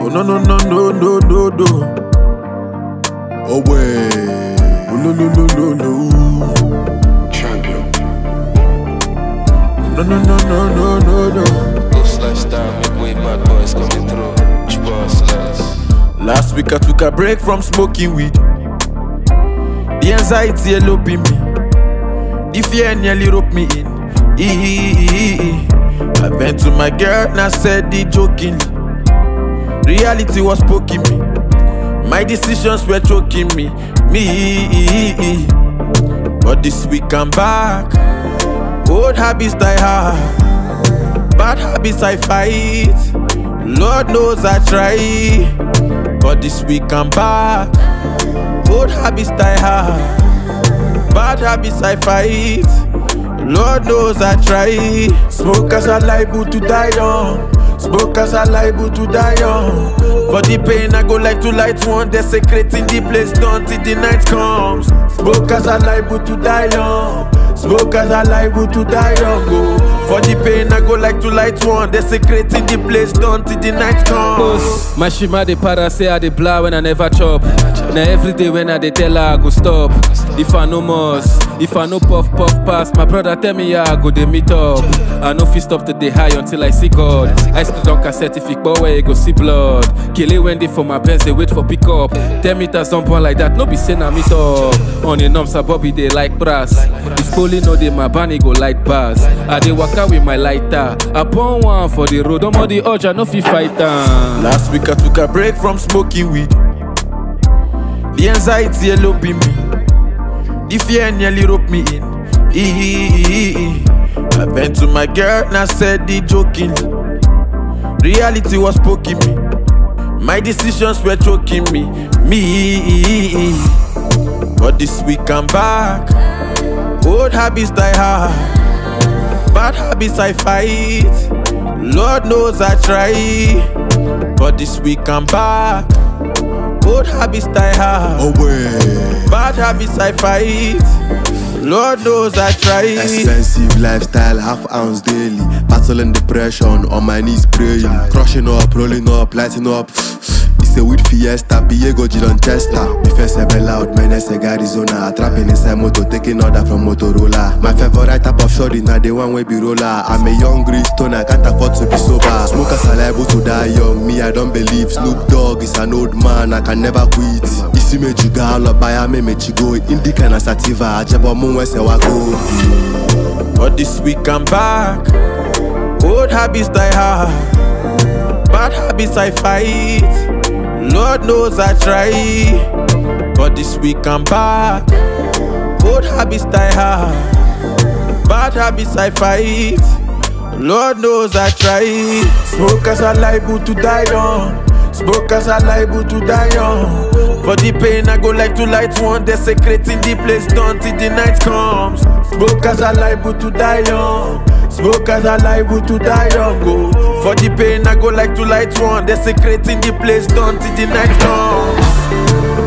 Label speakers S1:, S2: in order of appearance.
S1: Oh no no no no no no no. Oh way. Oh no no no no no.
S2: Champion.
S1: No no no no no no no.
S3: Ghost lifestyle, make way, bad boys coming through. Boss
S1: Last week I took a break from smoking weed. The anxiety eloping me. The fear nearly roped me in. I went to my girl and I said it jokingly. Reality was poking me. My decisions were choking me. But this week I'm back. Old habits die hard. Bad habits I fight. Lord knows I try. But this week I'm back. Old habits die hard. Bad habits I fight. Lord knows I try. Smokers are liable to die young. Smokers are liable to die young. For the pain I go like to light one. They're secret in the place done till the night comes. Smokers are liable to die young. Smokers are liable to die young. Oh. For the pain I go like to light one. They're secret in the place done till the night comes.
S4: My shima de para say I de blah when I never chop. Now every day when I de tell her I go stop. If I no must, if I no puff pass, my brother tell me I go de meet up. I no fit stop to the high until I see God. I still on cassette if it where you go see blood. Kill it when they for my best, they wait for pick up. 10 meters someone like that, no be saying I meet up. On the numps, Bobby they like brass. If Poli know they my bunny go light bars. I dey waka with my lighter. I burn one for the road, I'm on the urge, I no fit fight down.
S1: Last week I took a break from smoking weed. The anxiety eloping me. The fear nearly roped me in. I went to my girl and I said it jokingly. Reality was poking me. My decisions were choking me. But this week I'm back. Old habits die hard. Bad habits I fight. Lord knows I try. But this week I'm back. Old habits die hard.
S2: Oh way.
S1: Bad habits I fight. Lord knows I try.
S2: Expensive lifestyle, half ounce daily. Battling depression, on my knees praying. Crushing up, rolling up, lighting up. It's a weed fiesta, Piego Gidon Chester. Me first a loud, my next a Arizona. Trapping inside motor, taking order from Motorola. My favorite type of shorty, now the one way be roller. I'm a young green stoner, can't afford to be sober. Smokers are liable to die young, me I don't believe. Snoop Dogg is an old man, I can never quit. Isi me juga, all up by a me chigo. Indica and sativa, jabo moon where se wago.
S1: But this week I'm back. Old habits die hard. Bad habits I fight. Lord knows I try. But this week I'm back. Old habits die hard. Bad habits I fight. Lord knows I try. Smokers are liable to die young. Smokers are liable to die young. For the pain I go like to light one. They're secret in the place done till the night comes. Smokers are liable to die young. Smokers are liable to die young. Oh. For the pain I go like to light one. They're secret in the place done till the night comes.